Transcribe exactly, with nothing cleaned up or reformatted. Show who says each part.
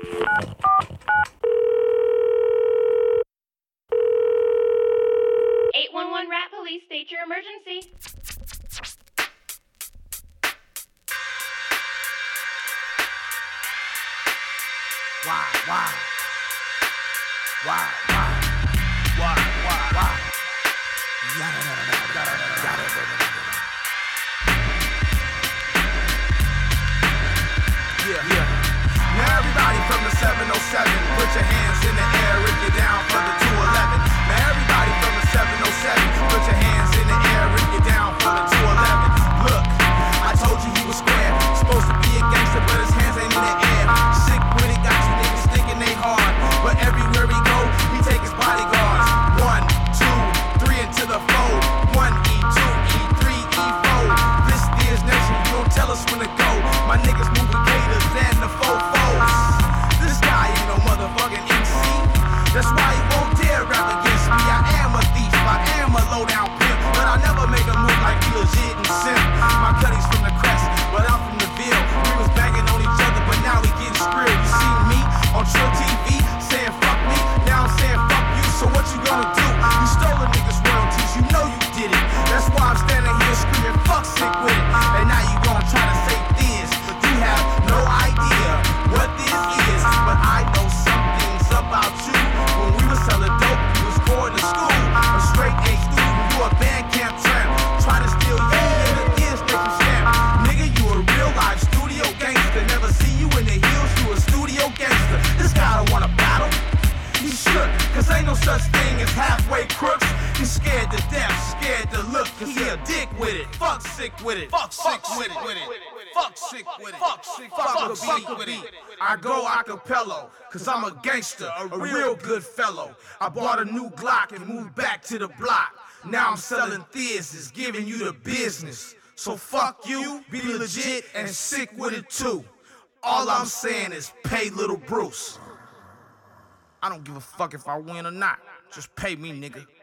Speaker 1: eight one one Rat Police, state your emergency.
Speaker 2: Why, why? Why, why? Why, why, why? Yada, yada, yada, yada, yada, yada. Yeah, yeah. Now everybody from the seven oh seven, put your hands in the air if you're down for the two eleven. Now everybody from the seven oh seven, put your hands in the air if you're down for the two eleven. Look, I told you he was square, supposed to be a gangster, but his hands ain't in the air. Sick with it, got you niggas thinking they hard, but everywhere he go, he take his bodyguards. One, two, three into the fold. One E two, E three, E four. This is nation, you don't tell us when to go. My niggas moving caters and the fofos. This guy ain't no motherfucking M C. That's why he won't dare rap against me. I am a thief, I am a low down pimp, but I never make a move like he legit and simp. My cutty's from the crest, but I'm from the Ville. We was banging on each other, but now we getting skrilled. You see me on Trill T V saying fuck me, now I'm saying fuck you. So what you gonna do? You stole a nigga's royalties, you know you did it. That's why I'm standing here screaming fuck sick with it. And now you gonna try to say this, but you have no idea what this is. But I know some things about you. When we was selling dope, you was going to school. A straight A student, you a band camp tramp. Try to steal you in the ear station stamp. Nigga, you a real life studio gangster. Never see you in the hills, you a studio gangster. This guy don't wanna battle. He shook, cause ain't no such thing as halfway crooks. He's scared to death, scared to look, cause he a dick with it. Fuck sick with it. Fuck sick with it. Fuck sick with it. Fuck sick with it. I go acapella, cause I'm a gangster, a real good fellow. I bought a new Glock and moved back to the block. Now I'm selling theaters, giving you the business. So fuck you, be legit, and sick with it too. All I'm saying is pay Little Bruce. I don't give a fuck if I win or not. Just pay me, nigga.